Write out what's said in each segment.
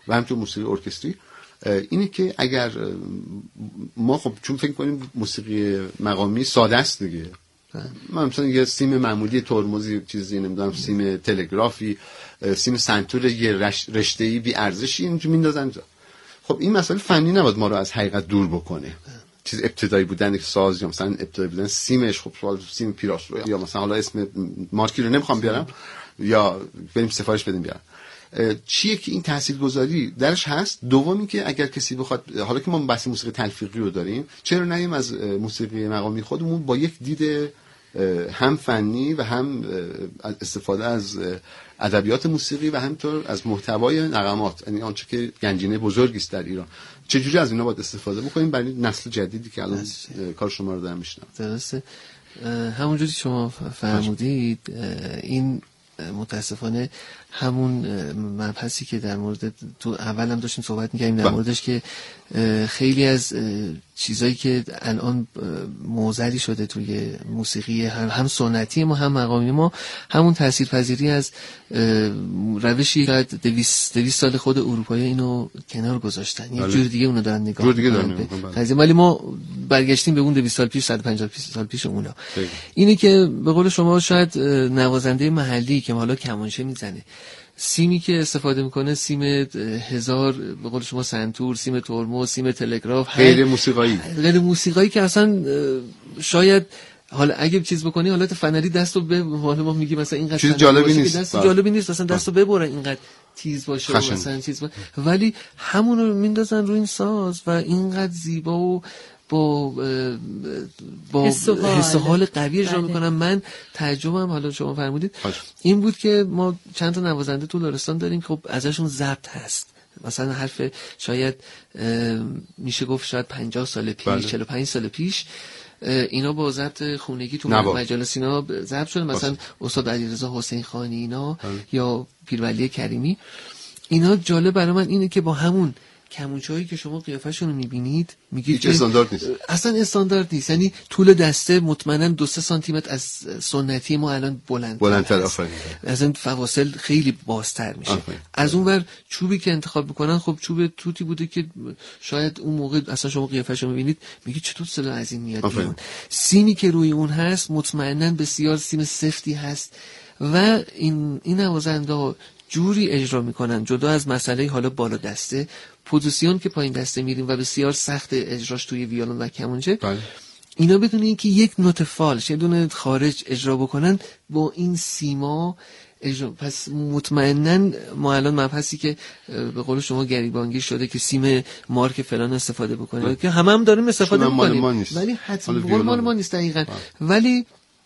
و همچنین موسیقی ارکستری اینه که اگر ما خب چون فکر کنیم موسیقی مقامی ساده است دیگه، من مثلا یه سیم معمولی ترمزی چیزی نمیدونم، سیم تلگرافی، سیم سنتور یه رشته‌ای بی ارزشی اینجوری میندازن. خب این مسئله فنی نباید ما رو از حقیقت دور بکنه. چیز ابتدایی بودن که ساز یا مثلا ابتدایی بودن سیمش، خب سیم پیراس رو یا مثلا حالا اسم مارکی رو نمیخوام بیارم یا بریم سفارش بدیم بیارم، چیه که این تاثیرگذاری درش هست. دومی که اگر کسی بخواد، حالا که ما بحث موسیقی تلفیقی رو داریم، چرا نیم از موسیقی مقامی خودمون با یک دید هم فنی و هم استفاده از ادبیات موسیقی و همینطور از محتوای نغمات، یعنی آنچه که گنجینه بزرگی است در ایران، چجوری از اینا باید استفاده بکنیم برای نسل جدیدی که الان کار شما رو دارم میشنم. درسته، همونجوری شما فرمودید این متاسفانه همون مبحثی که در مورد تو اول هم داشتیم صحبت می‌کردیم در موردش که خیلی از چیزایی که الان موزلی شده توی موسیقی هم سنتی ما هم مقامی ما، همون تاثیرپذیری از روشی که 200 سال خود اروپایی اینو کنار گذاشتن، یه جور دیگه اونو دارن نگاه می‌کنن. ولی ما برگشتیم به اون 200 سال پیش، 150 سال پیش اونا. اینی که به قول شما شاید نوازنده محلی که حالا کمانچه میزنه، سیمی که استفاده میکنه سیم 1000 به قول شما سنتور، سیم ترمز، سیم تلگراف، غیر موسیقایی که اصلا شاید حالا اگه چیز بکنی حالت فنری دستو به حالا ما میگیم مثلا اینقدر چیز جالبی نیست، دست جالبی نیست اصلا دستو ببره اینقدر تیز باشه مثلا چیز ولی همون رو میندازن روی این ساز و اینقدر زیبا و با حس و حال قوی اجرا میکنم. من تعجبم، حالا شما فرمودید این بود که ما چند تا نوازنده تو لرستان داریم، خب ازشون ضبط هست، مثلا حرف شاید میشه گفت شاید 50 سال پیش 45 سال پیش اینا با ضبط خونگی تو مجالس اینا ضبط شده، مثلا استاد علیرضا حسین خانی اینا یا پیرولی کریمی. اینا جالب برای من اینه که با همون کمونچه‌هایی که شما قیافه‌شون رو می‌بینید میگید استاندارد نیست، اصلا استاندارد نیست، یعنی طول دسته مطمئنا 2-3 سانتی متر از سنتی ما الان بلندتر، اصلا فواصل خیلی بازتر میشه. از اون ور چوبی که انتخاب میکنن خب چوب توتی بوده که شاید اون موقع اصلا شما قیافه‌شو می‌بینید میگید چطور صدا از این میاد بیرون. سیمی که روی اون هست مطمئنا بسیار سیم سفتی هست و این نوازنده جوری اجرا میکنن، جدا از مسئله حالا بالا دسته، پوزیشن که پایین دسته میریم و بسیار سخت اجراش توی ویولن و کمانچه، اینا بدون اینکه یک نوت فالش یه دونه خارج اجرا بکنن با این سیما اجرا. پس مطمئناً ما الان مبحثی که به قول شما گریبانگی شده که سیم مارک فلان استفاده بکنیم که هم داریم استفاده میکنیم ولی حتما مال ما نیست دقیقاً. ولی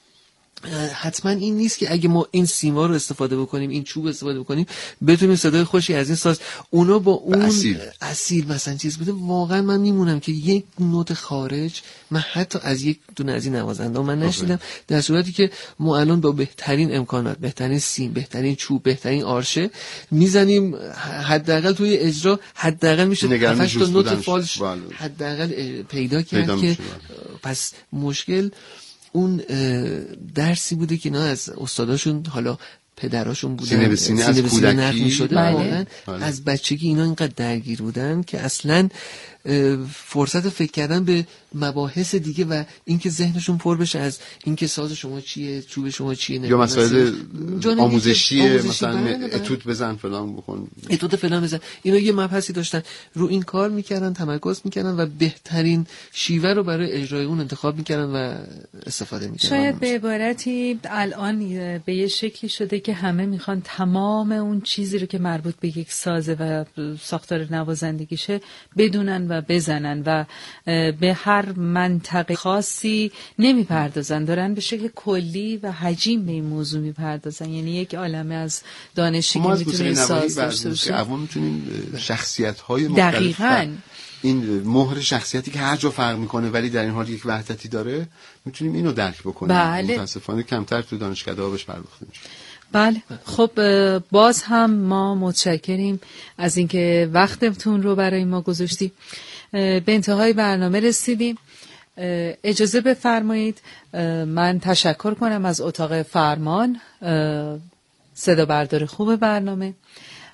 حتما این نیست که اگه ما این سیما رو استفاده بکنیم، این چوب استفاده بکنیم، بتونیم صدای خوشی از این ساز اونا با اون اصیل مثلا چیز بده. واقعا من میمونم که یک نوت خارج من حتی از یک دونه از این نوازنده من نشیدم، در صورتی که ما الان با بهترین امکانات، بهترین سیم، بهترین چوب، بهترین آرشه میزنیم، حداقل توی اجرا حداقل میشه 8 تا نوت فالش حداقل پیدا کرد که پس مشکل اون درسی بوده که اینا از استاداشون حالا پدراشون بودن، سینه به سینه از کودکی می‌شده، واقعا از بچگی اینا اینقدر درگیر بودن که اصلاً فرصت فکر کردن به مباحث دیگه و اینکه ذهنشون پر بشه از اینکه ساز شما چیه، چوب شما چیه، یا مسائل آموزشی مثلا اتود بزن فلان بکن، اتود فلان بزن، اینا یه مبحثی داشتن رو این کار میکردن، تمرکز میکردن و بهترین شیوه رو برای اجرای اون انتخاب میکردن و استفاده میکردن. شاید به عبارتی الان به یه شکلی شده که همه میخوان تمام اون چیزی رو که مربوط به یک سازه و ساختار نوازندگیشه بدونن و بزنن و به هر منطقه خاصی نمیپردازن، دارن به شکل کلی و حجیم به این موضوع میپردازن. یعنی یک عالمه از دانشی که میتونه ساز داشته باشه. ما میتونیم شخصیت‌های مختلف، دقیقاً این مهر شخصیتی که هر جا فرق میکنه ولی در این حال یک وحدتی داره، میتونیم اینو درک بکنیم. متاسفانه کمتر تو دانشکده‌ها بهش پرداخته میشه. بله، خب باز هم ما متشکریم از اینکه وقتتون رو برای ما گذاشتید. به انتهای برنامه رسیدیم. اجازه بفرمایید من تشکر کنم از اتاق فرمان، صدا بردار خوب برنامه،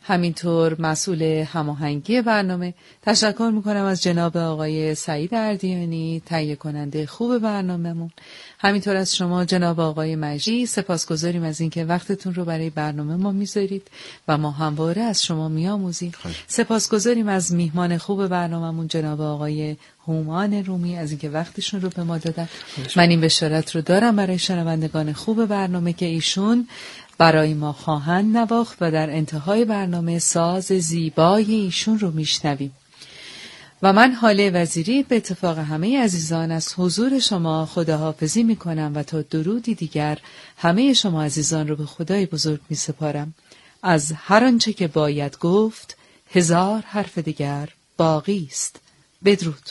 همینطور مسئول هماهنگی برنامه. تشکر میکنم از جناب آقای سعید اردیانی، تهیه کننده خوب برنامه‌مون. همینطور از شما جناب آقای مجدی سپاسگزاریم از اینکه وقتتون رو برای برنامه ما میذارید و ما همواره از شما میآموزیم. سپاسگزاریم از میهمان خوب برنامه‌مون جناب آقای هومان رومی از اینکه وقتشون رو به ما دادن. من این بشارت رو دارم برای شنوندگان خوب برنامه که ایشون برای ما خواهند نواخت و در انتهای برنامه ساز زیبای ایشون رو میشنویم. و من حاله وزیری به اتفاق همه عزیزان از حضور شما خداحافظی میکنم و تا درودی دیگر همه شما عزیزان رو به خدای بزرگ میسپارم. از هر آنچه که باید گفت 1000 حرف دیگر باقی است. بدرود.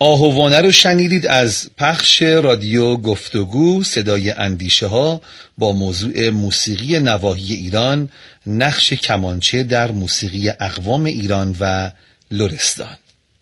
آهوانه رو شنیدید از پخش رادیو گفتگو صدای اندیشه ها با موضوع موسیقی نواحی ایران، نقش کمانچه در موسیقی اقوام ایران و لرستان.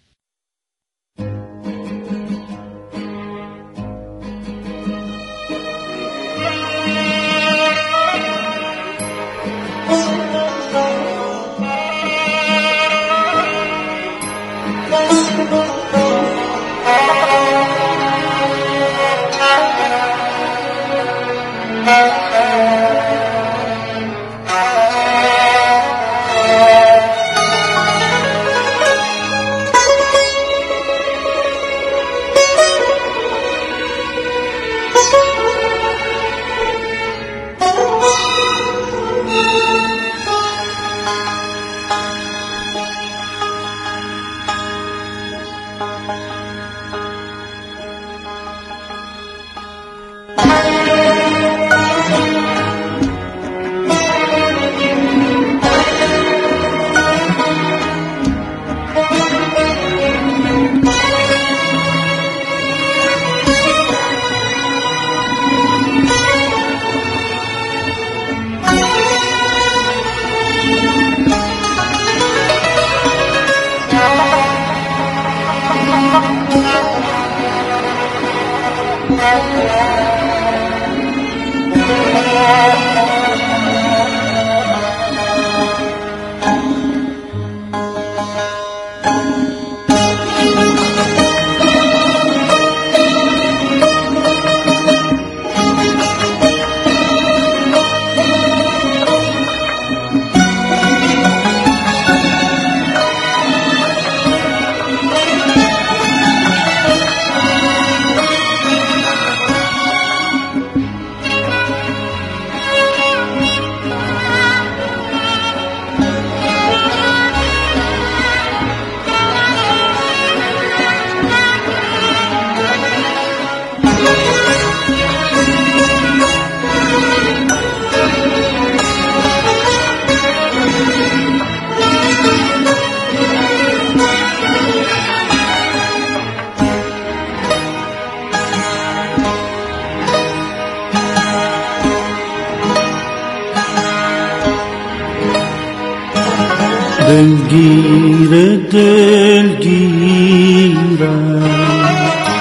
دلگیرم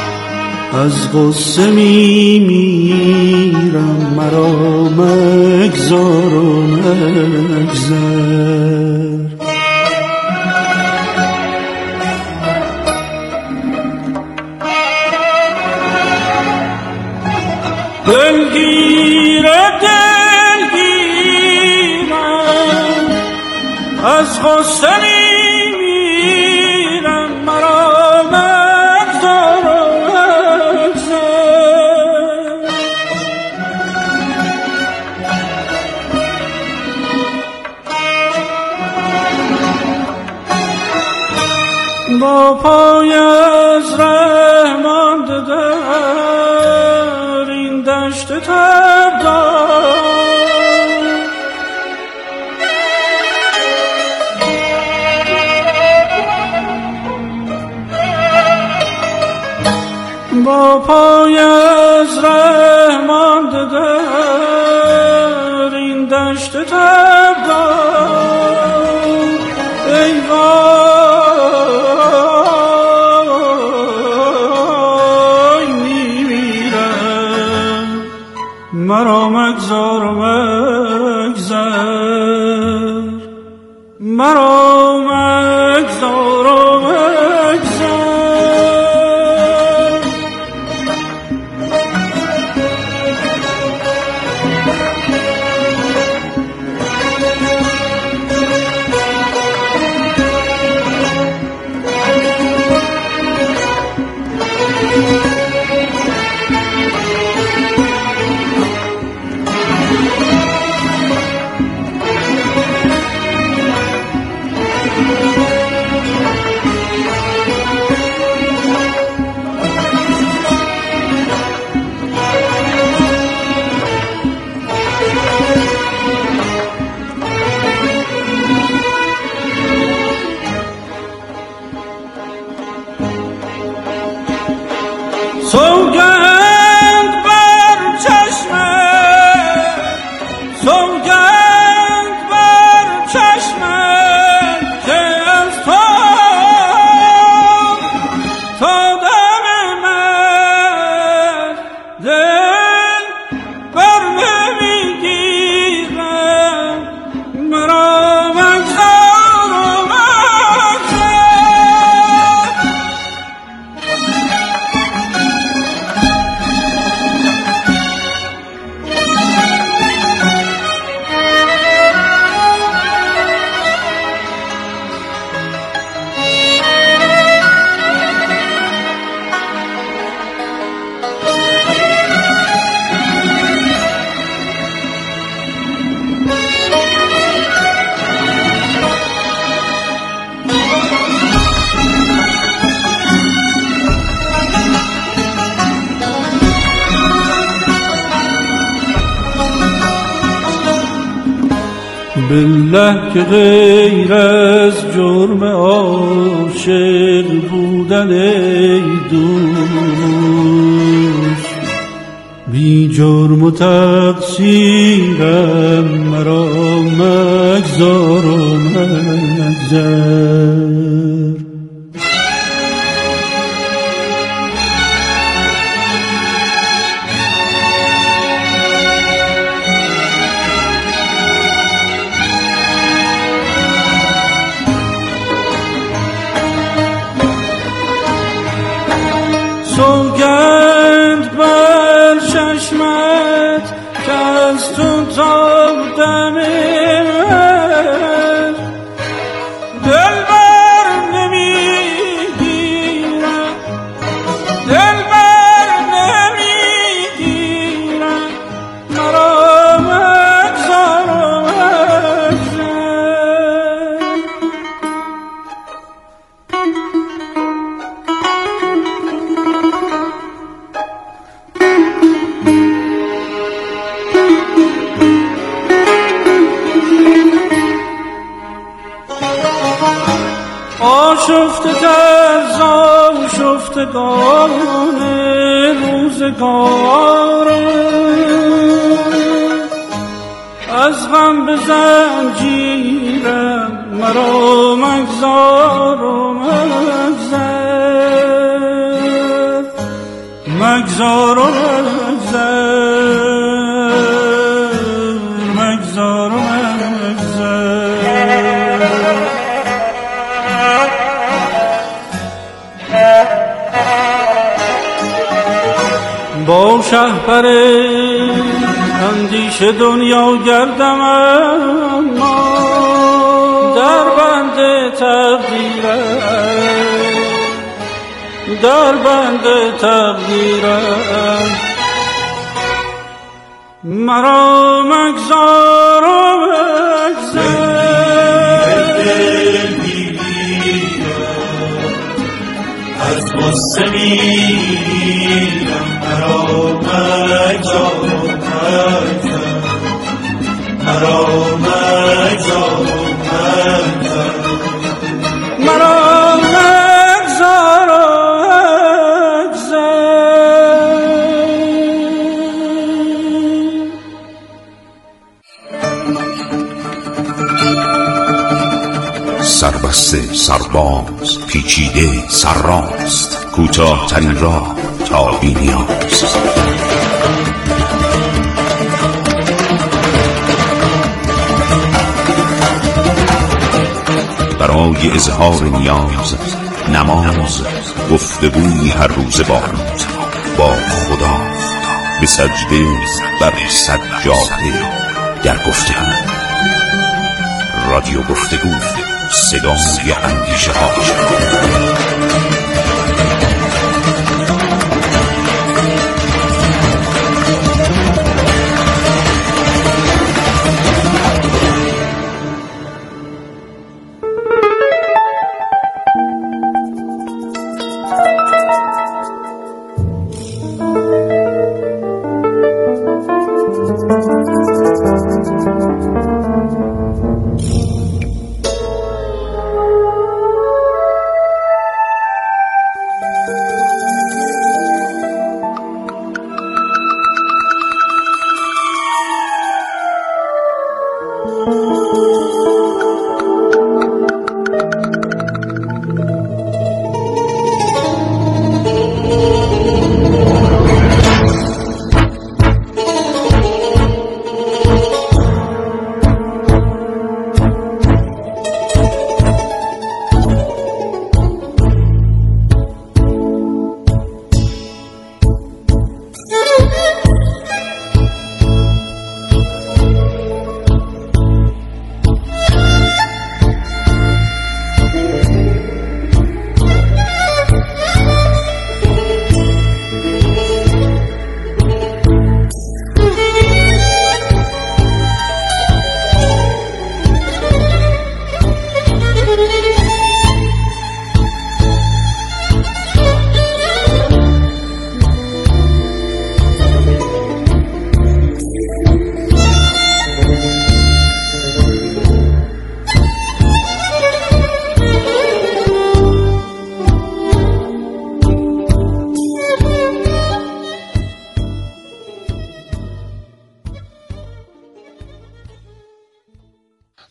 از غصه میمیرم، مرا مگذار و مگذر. دلگیرم از غصه میمیرم، مرا مگذار و مگذر. با پای از ره مانده در این دشت تبدار، با پای از ره مانده در این دشت تبدار، ای وای میمیرم، مرا مگذار و مگذر، مرا مگذار و مگذر. بالله که غیر از جرم عاشق بودن ای دوست بی جرم و تقصیرم مرا مگذار و مگذر. سوگند بر چشمت که از تو تابدم دل بر نمیگیرم دل بر نمیگیرم مرا مگذار و مگذر. آشفته در آشفتگان روزگارم از غم به زنجیرم مرا مگذار و مگذر مگذار و مگذر مگذار و مگذر. با شهپر اندیشه دنیا گردم اما در بند تقدیرم مرا مگذار و مگذر. از غصه میرم مرا مگذار و مگذر مرا مگذار و مگذر مرا مگذار و مگذر. سربسته سرباز پیچیده سرراست کوتاه ترین راه تا بی‌نیاز. برای اظهار نیاز نماز گفتگوی هر روز با خدا به سجده بر سجاده در گفتگو. رادیو گفتگو صدای اندیشه ها.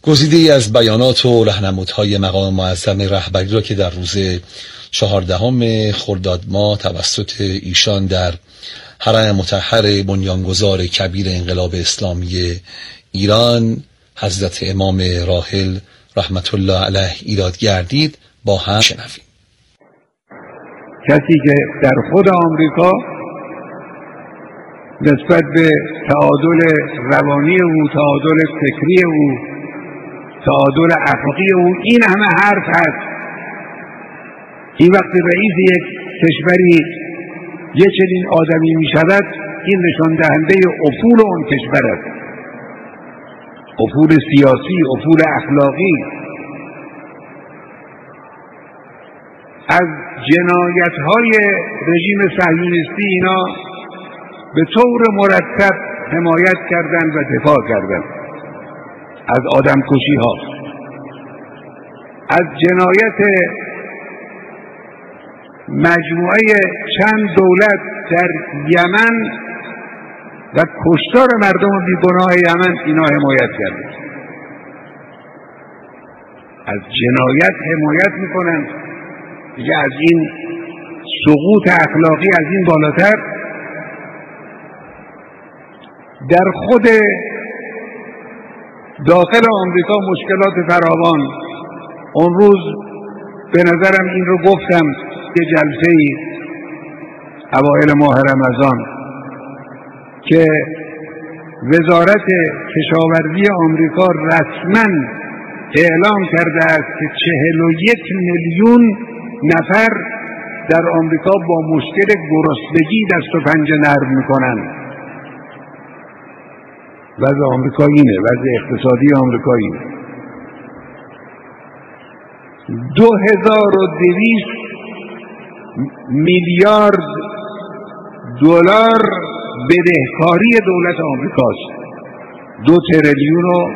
گزیده‌ای از بیانات و راهنمودهای مقام معظم رهبری را که در روز 14 خرداد ماه توسط ایشان در حرم مطهر بنیانگذار کبیر انقلاب اسلامی ایران حضرت امام راحل رحمت الله علیه ایراد گردید با هم شنویم. کسی که در خود آمریکا نسبت به تعادل روانی او، تعادل فکری او، تعادل اخلاقی او این همه حرف هست، این وقتی رئیس یک کشوری یه چنین آدمی می شود، این نشان دهنده افول اون کشور است، افول سیاسی، افول اخلاقی. از جنایت‌های رژیم صهیونیستی اینا به طور مرتب حمایت کردند و دفاع کردند از آدمکشی‌ها، از جنایت مجموعه چند دولت در یمن و کشتار مردم بیگناه یمن اینا حمایت کردند. از جنایت حمایت میکنند دیگه، از این سقوط اخلاقی از این بالاتر. در خود داخل آمریکا مشکلات فراوان. اون روز به نظرم این رو گفتم که جلسه‌ای اوایل ماه رمضان که وزارت کشاورزی آمریکا رسما اعلام کرده است که 41 میلیون نفر در آمریکا با مشکل گرسنگی دست و پنجه نرم میکنن. وضع آمریکا اینه، وضع اقتصادی آمریکا اینه. 2200 میلیارد دلار بدهکاری دولت آمریکاست. 2 تریلیون و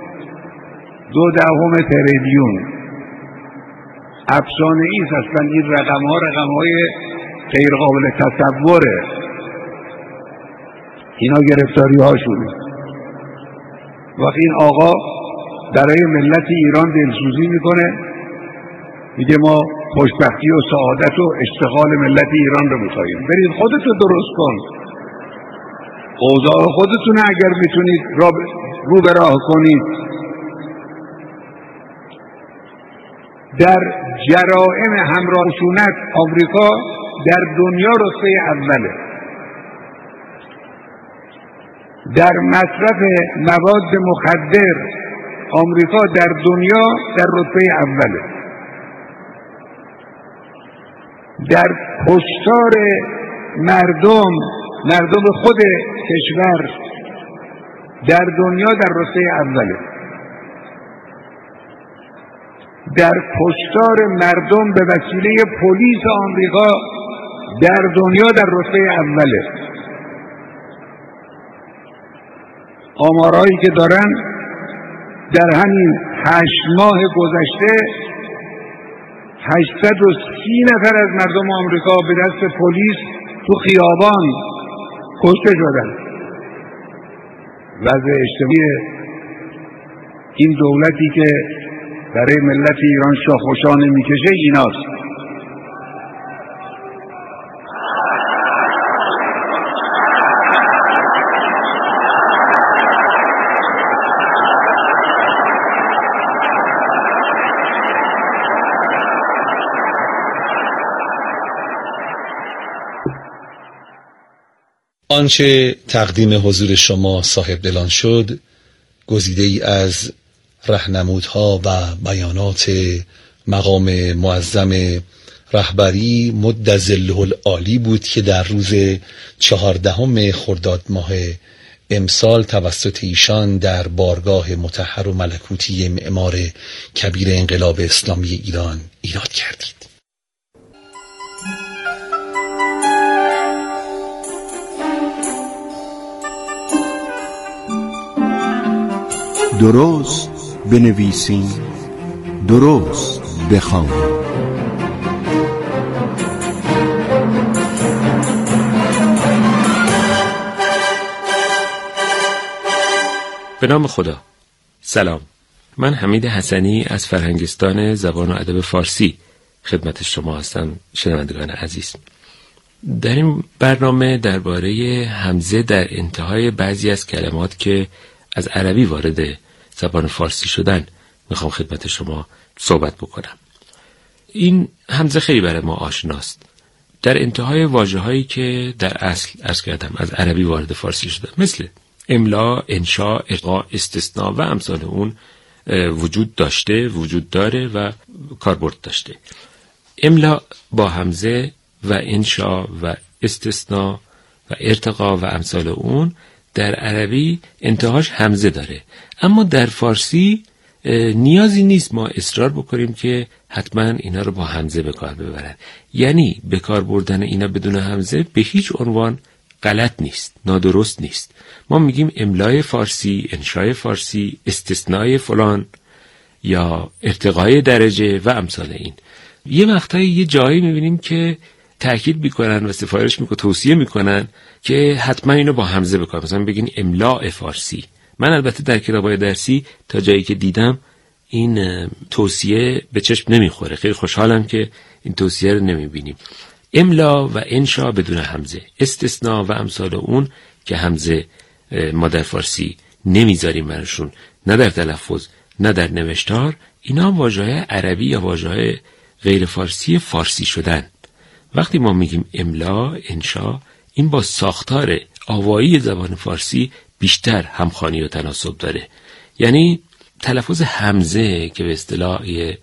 0.2 تریلیون. افسانه ایست اصلا این رقم‌های غیر قابل تصوره. اینا گرفتاری هاشونه. وقتی این آقا برای ملت ایران دلسوزی میکنه، میگه ما خوشبختی و سعادت و اشتغال ملت ایران رو میخواییم. برید خودتو درست کن، اوضاع خودتون اگر میتونید رو به راه کنید. در جرائم همراه خشونت آمریکا در دنیا رتبه اوله. در مصرف مواد مخدر آمریکا در دنیا در رتبه اوله. در کشتار مردم خود کشور در دنیا در رتبه اوله. در کشتار مردم به وسیله پلیس آمریکا در دنیا در رتبه اوله. آمارهایی که دارن در همین 8 ماه گذشته 830 نفر از مردم آمریکا به دست پلیس تو خیابان کشته شدن. وضع اجتماعی این دولتی که برای ملت ایران شاخ و شانه میکشه ایناست. آنچه تقدیم حضور شما صاحب دلان شد گزیده‌ای از راهنمودها و بیانات مقام معظم رهبری مد ظله العالی بود که در روز 14 خرداد ماه امسال توسط ایشان در بارگاه مطهر و ملکوتی معمار کبیر انقلاب اسلامی ایران ایراد کردید. درست بنویسیم، درست بخوانیم. به نام خدا. سلام. من حمید حسنی از فرهنگستان زبان و ادب فارسی خدمت شما هستم. شنوندگان عزیز، در این برنامه درباره همزه در انتهای بعضی از کلمات که از عربی وارد زبان فارسی شدن میخوام خدمت شما صحبت بکنم. این همزه خیلی برای ما آشناست. در انتهای واژه‌هایی که در اصل عرض کردم از عربی وارد فارسی شده، مثل املا، انشا، ارتقا، استثناء و امثال اون وجود داشته، وجود داره و کاربرد داشته. املا با همزه و انشا و استثناء و ارتقا و امثال اون در عربی انتهاش همزه داره، اما در فارسی نیازی نیست ما اصرار بکنیم که حتما اینا رو با همزه به کار ببرن. یعنی به کار بردن اینا بدون همزه به هیچ عنوان غلط نیست، نادرست نیست. ما میگیم املای فارسی، انشای فارسی، استثنای فلان یا ارتقای درجه و امثال این. یه وقتایی یه جایی میبینیم که تأکید میکنن و سفارش میکنن، توصیه میکنن که حتما اینو با همزه بکنن. مثلا بگین املاء فارسی. من البته در کتابای درسی تا جایی که دیدم این توصیه به چشم نمیخوره. خیلی خوشحالم که این توصیه رو نمیبینیم. املا و انشا بدون همزه، استثناء و امثال اون که همزه ما در فارسی نمیذاریم براشون، نه در تلفظ نه در نوشتار. اینا واژه‌های عربی یا واژه‌های غیر فارسی فارسی شدن. وقتی ما میگیم املا، انشا، این با ساختار آوایی زبان فارسی بیشتر همخوانی و تناسب داره. یعنی تلفظ همزه که به اصطلاح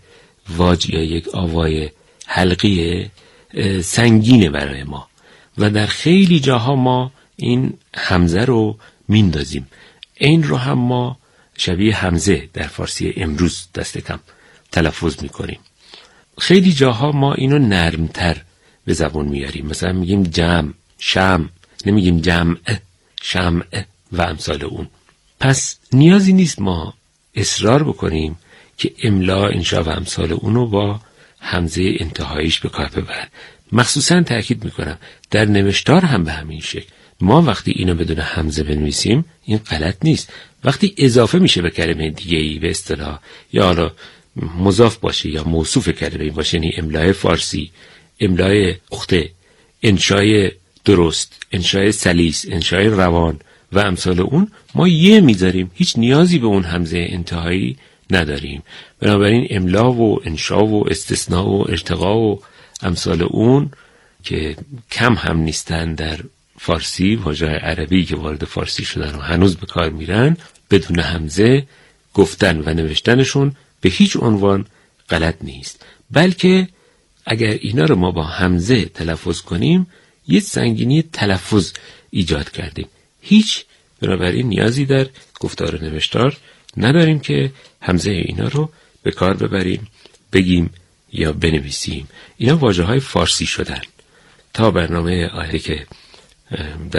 واج یا یک آوای حلقی سنگینه برای ما و در خیلی جاها ما این همزه رو میندازیم. این رو هم ما شبیه همزه در فارسی امروز دست کم تلفظ میکنیم. خیلی جاها ما اینو نرمتر به زبان میاریم. مثلا میگیم جمع، شمع، نمیگیم جمع، شمع و امثال اون. پس نیازی نیست ما اصرار بکنیم که املا، انشا و امثال اونو با همزه انتهاییش به کار ببرن. مخصوصا تأکید میکنم در نوشتار هم به همین شکل. ما وقتی اینو بدون همزه بنویسیم این غلط نیست. وقتی اضافه میشه به کلمه دیگه‌ای به اصطلاح یا حالا مضاف باشه یا موصوف کلمه باشه، یعنی املای فارسی، املای پخته، انشای درست، انشای سلیس، انشای روان و امثال اون، ما یه میذاریم، هیچ نیازی به اون همزه انتهایی نداریم. بنابراین املا و انشا و استثناء و ارتقا و امثال اون که کم هم نیستن در فارسی، واژه‌های عربی که وارد فارسی شدن و هنوز به کار میرن، بدون همزه گفتن و نوشتنشون به هیچ عنوان غلط نیست. بلکه اگر اینا رو ما با همزه تلفظ کنیم یه سنگینی تلفظ ایجاد کردیم. هیچ بنابراین نیازی در گفتار و نوشتار نداریم که همزه اینا رو به کار ببریم، بگیم یا بنویسیم. اینا واژه‌های فارسی شدن. تا برنامه آینده که